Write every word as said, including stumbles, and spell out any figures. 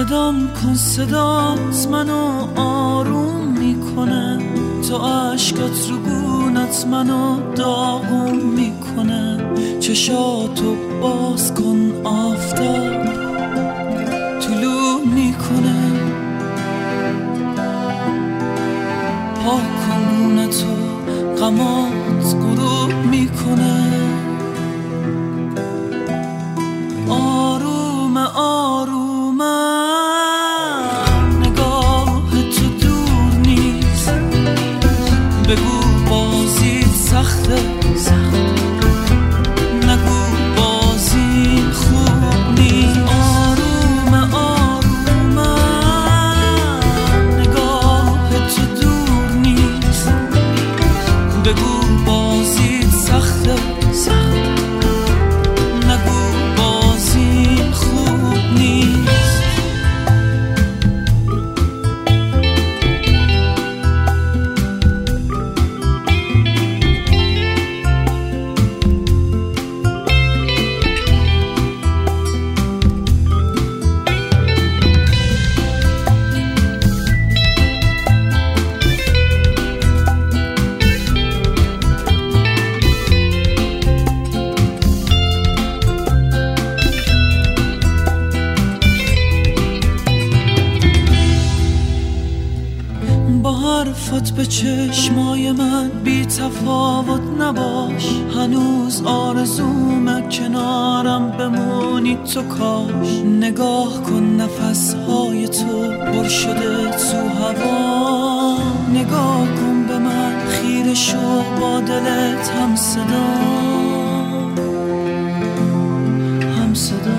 صدام کن، صدات منو آروم میکنه، تو عشقات رو گونت منو داغون میکنه. چشاتو باز کن، آفتاب طلوع میکنه، پاک کن گونتو، غمات غروب میکنه. آروم آروم نگاه تو دور نیست، بگو بازی سخته، نگو بازی خوب نیست. آروم آروم نگاه تو دور نیست، بگو بازی سخته، نگو بازی خوب نیست. با حرفات به چشمای من بی تفاوت نباش، هنوز آرزومه کنارم بمونی تو کاش. نگاه کن نفسهای تو پر شده تو هوا، نگاه کن به من خیره شو با دلت هم صدا هم صدا.